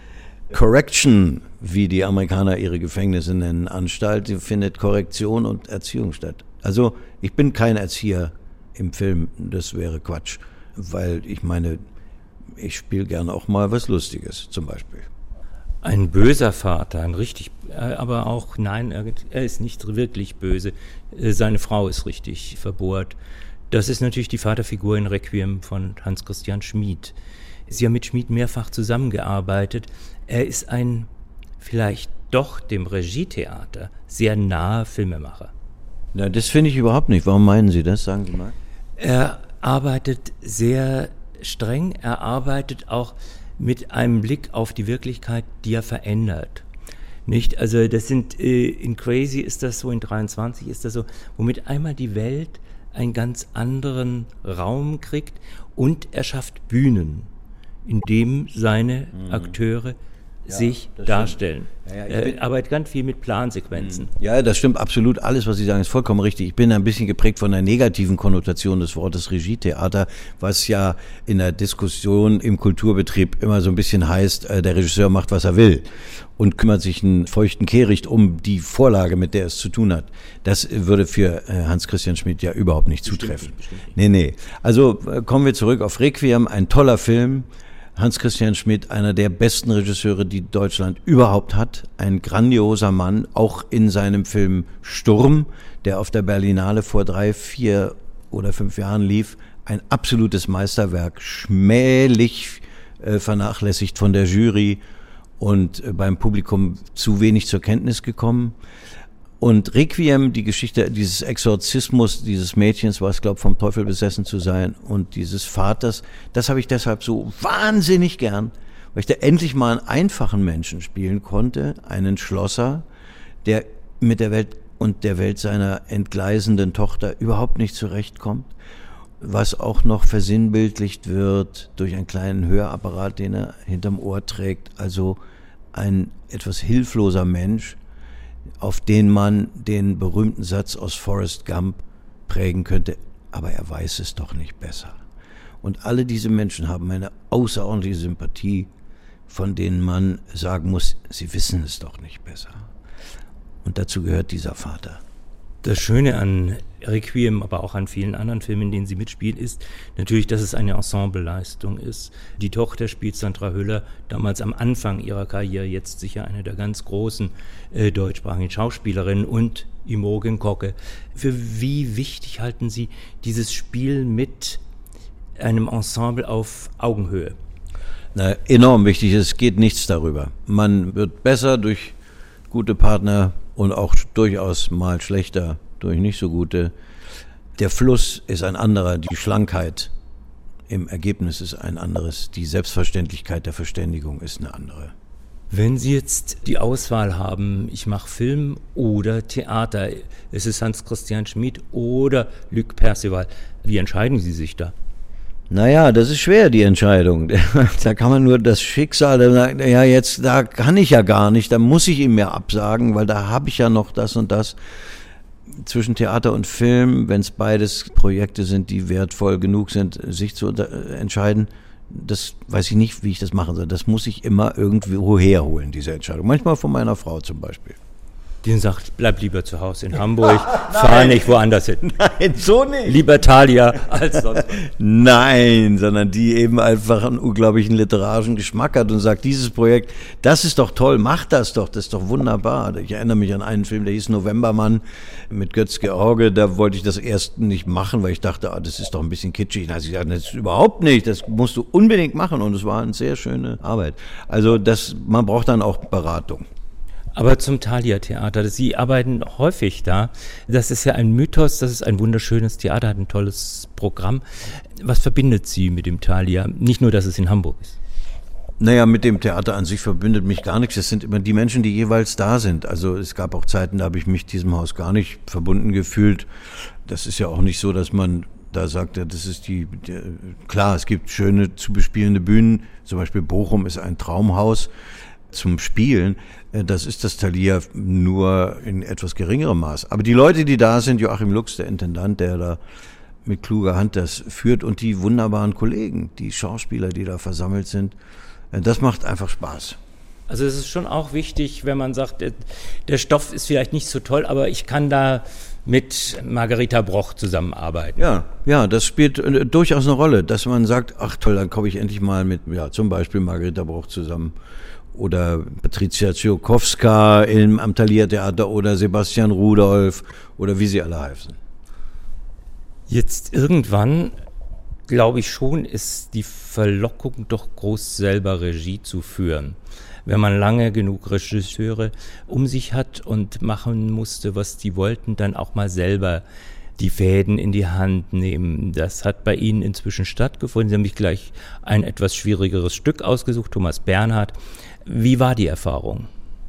Correction, wie die Amerikaner ihre Gefängnisse nennen, Anstalt, findet Korrektion und Erziehung statt. Also ich bin kein Erzieher im Film, das wäre Quatsch, weil ich meine, ich spiele gerne auch mal was Lustiges zum Beispiel. Ein böser Vater, ein richtig, aber auch, nein, er ist nicht wirklich böse. Seine Frau ist richtig verbohrt. Das ist natürlich die Vaterfigur in Requiem von Hans Christian Schmid. Sie haben mit Schmid mehrfach zusammengearbeitet. Er ist ein, vielleicht doch dem Regietheater, sehr nahe Filmemacher. Na, das finde ich überhaupt nicht. Warum meinen Sie das? Sagen Sie mal. Er arbeitet sehr streng, er arbeitet auch mit einem Blick auf die Wirklichkeit, die er verändert. Nicht? Also das sind, in Crazy ist das so, in 23 ist das so, womit einmal die Welt einen ganz anderen Raum kriegt und er schafft Bühnen, in dem seine Akteure sich darstellen. Er arbeitet ganz viel mit Plansequenzen. Ja, das stimmt absolut. Alles, was Sie sagen, ist vollkommen richtig. Ich bin ein bisschen geprägt von der negativen Konnotation des Wortes Regietheater, was ja in der Diskussion im Kulturbetrieb immer so ein bisschen heißt, der Regisseur macht, was er will und kümmert sich einen feuchten Kehricht um die Vorlage, mit der es zu tun hat. Das würde für Hans Christian Schmid ja überhaupt nicht zutreffen. Bestimmt nicht. Nee. Also kommen wir zurück auf Requiem, ein toller Film. Hans Christian Schmid, einer der besten Regisseure, die Deutschland überhaupt hat. Ein grandioser Mann, auch in seinem Film Sturm, der auf der Berlinale vor 3, 4 oder 5 Jahren lief. Ein absolutes Meisterwerk, schmählich vernachlässigt von der Jury und beim Publikum zu wenig zur Kenntnis gekommen. Und Requiem, die Geschichte dieses Exorzismus dieses Mädchens, was glaubt, vom Teufel besessen zu sein, und dieses Vaters, das habe ich deshalb so wahnsinnig gern, weil ich da endlich mal einen einfachen Menschen spielen konnte, einen Schlosser, der mit der Welt und der Welt seiner entgleisenden Tochter überhaupt nicht zurechtkommt, was auch noch versinnbildlicht wird durch einen kleinen Hörapparat, den er hinterm Ohr trägt, also ein etwas hilfloser Mensch, auf den man den berühmten Satz aus Forrest Gump prägen könnte, aber er weiß es doch nicht besser. Und alle diese Menschen haben eine außerordentliche Sympathie, von denen man sagen muss, sie wissen es doch nicht besser. Und dazu gehört dieser Vater. Das Schöne an Requiem, aber auch an vielen anderen Filmen, in denen sie mitspielt, ist natürlich, dass es eine Ensembleleistung ist. Die Tochter spielt Sandra Hüller, damals am Anfang ihrer Karriere, jetzt sicher eine der ganz großen deutschsprachigen Schauspielerinnen, und Imogen Kocke. Für wie wichtig halten Sie dieses Spiel mit einem Ensemble auf Augenhöhe? Na, enorm wichtig, es geht nichts darüber. Man wird besser durch gute Partner und auch durchaus mal schlechter durch nicht so gute. Der Fluss ist ein anderer, die Schlankheit im Ergebnis ist ein anderes, die Selbstverständlichkeit der Verständigung ist eine andere. Wenn Sie jetzt die Auswahl haben, ich mache Film oder Theater, es ist Hans Christian Schmid oder Luc Percival, wie entscheiden Sie sich da? Naja, das ist schwer, die Entscheidung. Da kann man nur das Schicksal, da kann ich ja gar nicht, da muss ich ihm ja absagen, weil da habe ich ja noch das und das. Zwischen Theater und Film, wenn es beides Projekte sind, die wertvoll genug sind, sich zu entscheiden, das weiß ich nicht, wie ich das machen soll. Das muss ich immer irgendwo herholen, diese Entscheidung. Manchmal von meiner Frau zum Beispiel. Die sagt, bleib lieber zu Hause in Hamburg, fahr nicht woanders hin. Nein, so nicht. Lieber Thalia als sonst. Nein, sondern die eben einfach einen unglaublichen literarischen Geschmack hat und sagt, dieses Projekt, das ist doch toll, mach das ist doch wunderbar. Ich erinnere mich an einen Film, der hieß Novembermann mit Götz George, da wollte ich das erst nicht machen, weil ich dachte, das ist doch ein bisschen kitschig. Na, sie sagten, das ist überhaupt nicht, das musst du unbedingt machen und es war eine sehr schöne Arbeit. Also man braucht dann auch Beratung. Aber zum Thalia-Theater, Sie arbeiten häufig da. Das ist ja ein Mythos, das ist ein wunderschönes Theater, hat ein tolles Programm. Was verbindet Sie mit dem Thalia? Nicht nur, dass es in Hamburg ist. Naja, mit dem Theater an sich verbindet mich gar nichts. Es sind immer die Menschen, die jeweils da sind. Also es gab auch Zeiten, da habe ich mich diesem Haus gar nicht verbunden gefühlt. Das ist ja auch nicht so, dass man da sagt, das ist klar, es gibt schöne zu bespielende Bühnen. Zum Beispiel Bochum ist ein Traumhaus zum Spielen. Das ist das Thalia nur in etwas geringerem Maß. Aber die Leute, die da sind, Joachim Lux, der Intendant, der da mit kluger Hand das führt, und die wunderbaren Kollegen, die Schauspieler, die da versammelt sind, das macht einfach Spaß. Also es ist schon auch wichtig, wenn man sagt, der Stoff ist vielleicht nicht so toll, aber ich kann da mit Margarita Broch zusammenarbeiten. Ja, das spielt durchaus eine Rolle, dass man sagt, ach toll, dann komme ich endlich mal mit, zum Beispiel Margarita Broch zusammen. Oder Patricia Tschirkowska am Thalia-Theater oder Sebastian Rudolph oder wie sie alle heißen. Jetzt irgendwann, glaube ich schon, ist die Verlockung doch groß, selber Regie zu führen. Wenn man lange genug Regisseure um sich hat und machen musste, was die wollten, dann auch mal selber die Fäden in die Hand nehmen. Das hat bei Ihnen inzwischen stattgefunden. Sie haben mich gleich ein etwas schwierigeres Stück ausgesucht, Thomas Bernhard. Wie war die Erfahrung?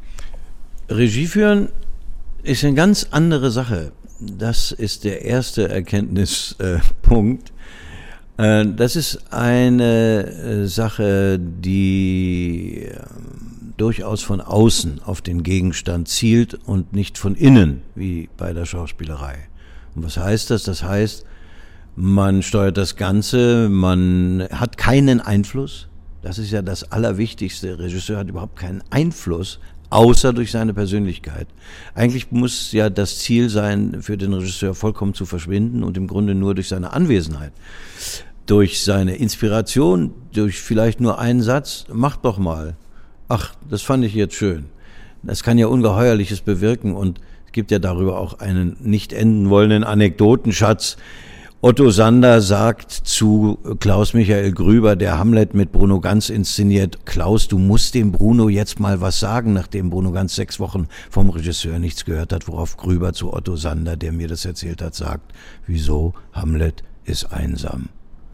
Regie führen ist eine ganz andere Sache. Das ist der erste Erkenntnispunkt. Das ist eine Sache, die durchaus von außen auf den Gegenstand zielt und nicht von innen, wie bei der Schauspielerei. Und was heißt das? Das heißt, man steuert das Ganze, man hat keinen Einfluss. Das ist ja das Allerwichtigste. Der Regisseur hat überhaupt keinen Einfluss, außer durch seine Persönlichkeit. Eigentlich muss ja das Ziel sein, für den Regisseur vollkommen zu verschwinden und im Grunde nur durch seine Anwesenheit, durch seine Inspiration, durch vielleicht nur einen Satz, mach doch mal. Ach, das fand ich jetzt schön. Das kann ja Ungeheuerliches bewirken und es gibt ja darüber auch einen nicht enden wollenden Anekdotenschatz. Otto Sander sagt zu Klaus Michael Grüber, der Hamlet mit Bruno Ganz inszeniert, Klaus, du musst dem Bruno jetzt mal was sagen, nachdem Bruno Ganz 6 Wochen vom Regisseur nichts gehört hat, worauf Grüber zu Otto Sander, der mir das erzählt hat, sagt, wieso, Hamlet ist einsam.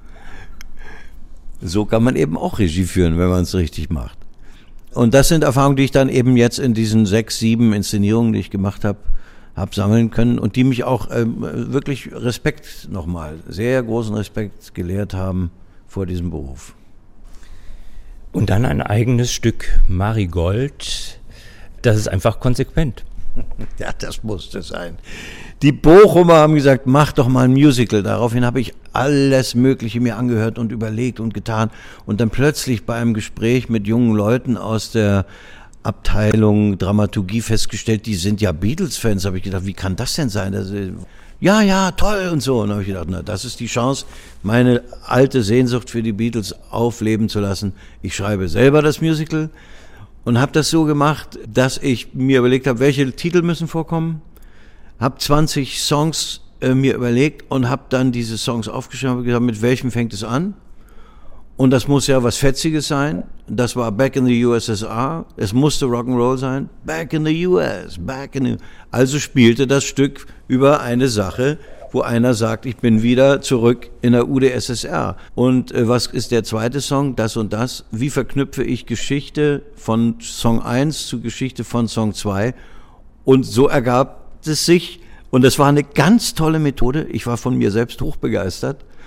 So kann man eben auch Regie führen, wenn man es richtig macht. Und das sind Erfahrungen, die ich dann eben jetzt in diesen 6, 7 Inszenierungen, die ich gemacht habe, sammeln können und die mich auch wirklich Respekt nochmal, sehr großen Respekt gelehrt haben vor diesem Beruf. Und dann ein eigenes Stück Marigold, das ist einfach konsequent. Ja, das musste sein. Die Bochumer haben gesagt, mach doch mal ein Musical. Daraufhin habe ich alles Mögliche mir angehört und überlegt und getan und dann plötzlich bei einem Gespräch mit jungen Leuten aus der Abteilung Dramaturgie festgestellt, die sind ja Beatles-Fans. Habe ich gedacht, wie kann das denn sein? Ja, toll und so. Und habe ich gedacht, na, das ist die Chance, meine alte Sehnsucht für die Beatles aufleben zu lassen. Ich schreibe selber das Musical und habe das so gemacht, dass ich mir überlegt habe, welche Titel müssen vorkommen. Habe 20 Songs mir überlegt und habe dann diese Songs aufgeschrieben und gesagt, mit welchem fängt es an? Und das muss ja was Fetziges sein. Das war Back in the USSR. Es musste Rock'n'Roll sein. Back in the US. Also spielte das Stück über eine Sache, wo einer sagt, ich bin wieder zurück in der UdSSR. Und was ist der zweite Song? Das und das. Wie verknüpfe ich Geschichte von Song 1 zu Geschichte von Song 2? Und so ergab es sich. Und das war eine ganz tolle Methode. Ich war von mir selbst hochbegeistert.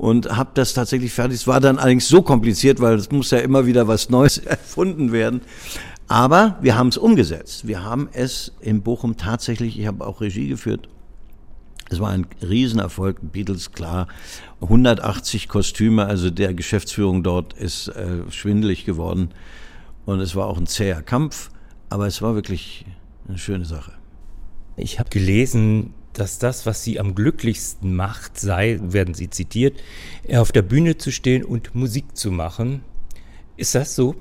und habe das tatsächlich fertig. Es war dann allerdings so kompliziert, weil es muss ja immer wieder was Neues erfunden werden. Aber wir haben es umgesetzt. Wir haben es in Bochum tatsächlich, ich habe auch Regie geführt. Es war ein Riesenerfolg, Beatles, klar. 180 Kostüme, also der Geschäftsführung dort ist schwindelig geworden. Und es war auch ein zäher Kampf, aber es war wirklich eine schöne Sache. Ich habe gelesen, dass das, was Sie am glücklichsten macht, sei, werden Sie zitiert, auf der Bühne zu stehen und Musik zu machen. Ist das so?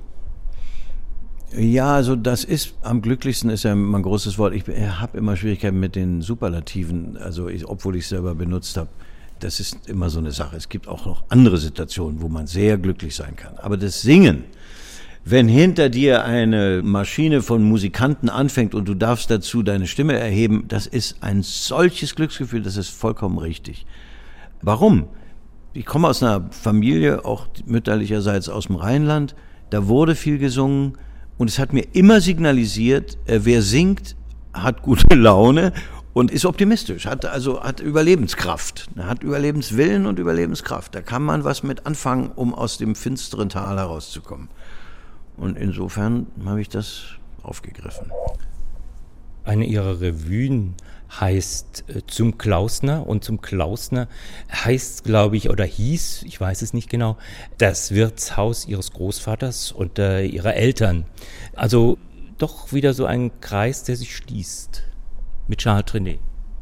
Ja, also das ist, am glücklichsten ist ja mein großes Wort. Ich habe immer Schwierigkeiten mit den Superlativen, also obwohl ich es selber benutzt habe. Das ist immer so eine Sache. Es gibt auch noch andere Situationen, wo man sehr glücklich sein kann. Aber das Singen, wenn hinter dir eine Maschine von Musikanten anfängt und du darfst dazu deine Stimme erheben, das ist ein solches Glücksgefühl, das ist vollkommen richtig. Warum? Ich komme aus einer Familie, auch mütterlicherseits aus dem Rheinland, da wurde viel gesungen. Und es hat mir immer signalisiert, wer singt, hat gute Laune und ist optimistisch, hat Überlebenskraft, hat Überlebenswillen und Überlebenskraft. Da kann man was mit anfangen, um aus dem finsteren Tal herauszukommen. Und insofern habe ich das aufgegriffen. Eine Ihrer Revuen heißt Zum Klausner, und Zum Klausner heißt, glaube ich, oder hieß, ich weiß es nicht genau, das Wirtshaus Ihres Großvaters und Ihrer Eltern. Also doch wieder so ein Kreis, der sich schließt mit Charles Trenet.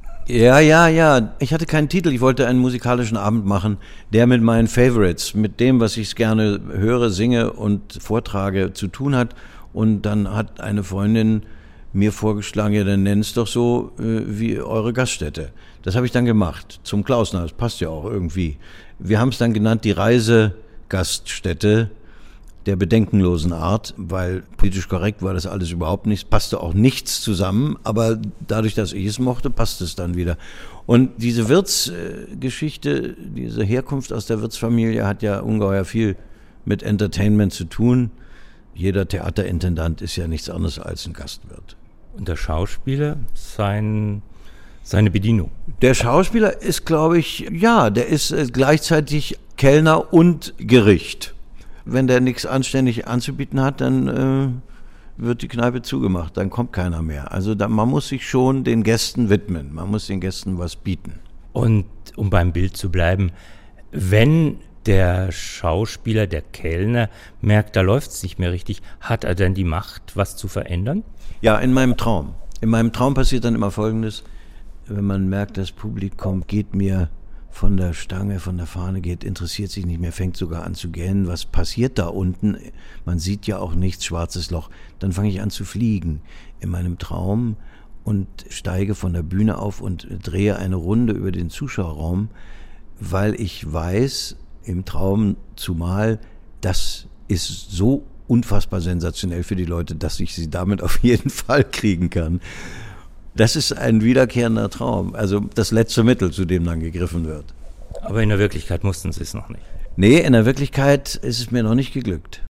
Ja. Ich hatte keinen Titel. Ich wollte einen musikalischen Abend machen, der mit meinen Favorites, mit dem, was ich gerne höre, singe und vortrage, zu tun hat. Und dann hat eine Freundin mir vorgeschlagen, ja, dann nenn es doch so wie eure Gaststätte. Das habe ich dann gemacht, Zum Klausner, das passt ja auch irgendwie. Wir haben es dann genannt, die Reisegaststätte der bedenkenlosen Art, weil politisch korrekt war das alles überhaupt nicht, passte auch nichts zusammen, aber dadurch, dass ich es mochte, passte es dann wieder. Und diese Wirtsgeschichte, diese Herkunft aus der Wirtsfamilie hat ja ungeheuer viel mit Entertainment zu tun. Jeder Theaterintendant ist ja nichts anderes als ein Gastwirt. Und der Schauspieler, seine Bedienung? Der Schauspieler ist, glaube ich, der ist gleichzeitig Kellner und Gericht. Wenn der nichts anständig anzubieten hat, dann wird die Kneipe zugemacht, dann kommt keiner mehr. Also man muss sich schon den Gästen widmen, man muss den Gästen was bieten. Und um beim Bild zu bleiben, wenn der Schauspieler, der Kellner, merkt, da läuft es nicht mehr richtig, hat er denn die Macht, was zu verändern? Ja, in meinem Traum. In meinem Traum passiert dann immer Folgendes, wenn man merkt, das Publikum geht mir von der Stange, von der Fahne geht, interessiert sich nicht mehr, fängt sogar an zu gähnen, was passiert da unten? Man sieht ja auch nichts, schwarzes Loch. Dann fange ich an zu fliegen in meinem Traum und steige von der Bühne auf und drehe eine Runde über den Zuschauerraum, weil ich weiß, im Traum zumal, das ist so unfassbar sensationell für die Leute, dass ich sie damit auf jeden Fall kriegen kann. Das ist ein wiederkehrender Traum, also das letzte Mittel, zu dem dann gegriffen wird. Aber in der Wirklichkeit mussten Sie es noch nicht? Nee, in der Wirklichkeit ist es mir noch nicht geglückt.